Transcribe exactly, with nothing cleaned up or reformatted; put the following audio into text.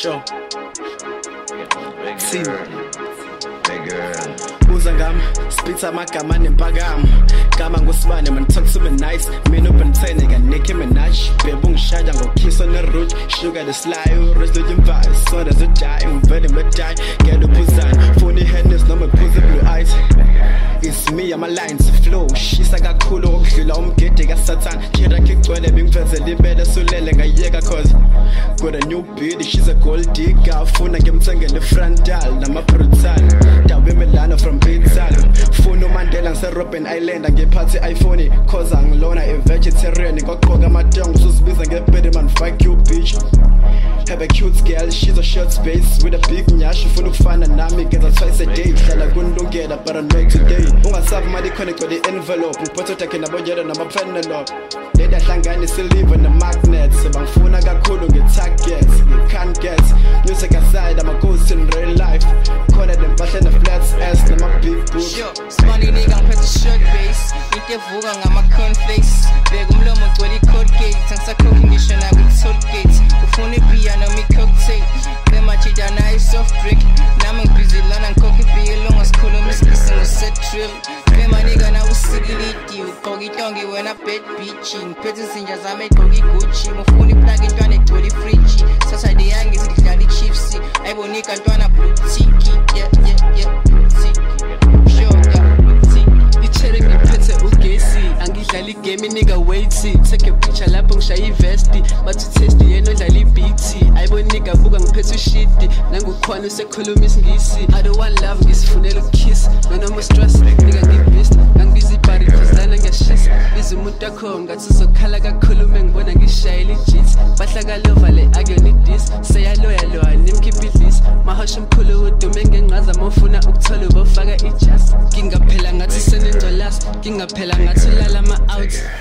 sure. Big girl, big girl. Buza ngami, spitha amagama nempakamo. Gama ngosibane man talk to me nice. Mina ubentene ka Nicki Minaj. Bebe ungishaya ngokiss on the root. Sugar the sly, rest of your vibe. So does it die, uvele medai. Get the buzan, phone hands, no me pussy blue eyes. It's me and my lines flow. She's like a cool old killer. I'm getting a satan. Kira kigcwele bingiveze better sulele ngayeka cause got a new beauty. She's a gold digger. Funa ngimthengele frontal nama brutal. Dawe Milano from Pizza. Funo Mandela ngise Robben Island ngiphathe iPhone cause angilona a vegetarian. Ngogqoka amadongo usibiza ngebedi man fuck you bitch. Have a cute girl, she's a short space with a big nyash. Funa ukufana nami gets twice a day. Hlala kundungela but I'm not today. Ungasabi mali khona ko the envelope. Uphatha takhe nabonjela nama Penelope. Leda hlangani silive na magnets. Bangifuna kakhulu nge-targets. You can't get music aside, I'm a ghost in real life. Khona dem bahle na flats ass nama big boobs. Sure, Spani nigga ngiphethe short base. Into evuka ngama cornflakes. Beka umlomo ugcwele i-Colgate. Angisakhokhi ngisho na kwi-tollgate. Ufuna i-beer noma i-cocktail. Bemajida nayo i-soft drink. Nami ngibhizi lana ngikhokha i-beer longa sikhuluma isikisi ngo-set drill. Bema nigga nawe usikilidi. Ugqoka itongi wena bad bitch. Ngiphethe izinja zami egqoka i-Gucci. Ngifuna i-plug intwana egcwele i-fridge. Saturday yangi sidlala i-chiefs. Ayibonika ntwana boutique. Yeah, yeah, yeah, boutique. Sure, yeah, boutique. Ichere ngiphethe ugesi. Angidlala igame nigga waiti. Take a picture lapho ngishaya ivesti. Bathi testi yena odlala i-beat. Ayibonika buka ngiphethe ushiti. Nangukhona usekhuluma isingisi. I don't want love ngisifunela ukukiss. No no more stress nigga ngibist. Ngangibiza ibody cause lana ngiyashisa. Biza umuntu akho ngathi uzokhala kakhulu mengibona ngishayela i-jeets. Bahla kalova le akuyona i-diss. Seyaloya loya nimkhipha i-diss. Mahosha mkhulu udume ngenqaza mofuna ukuthola ubofaka i-jazz. Ngingaphela ngathi senengcolazi. Ngingaphela ngathi ulala ama-outs.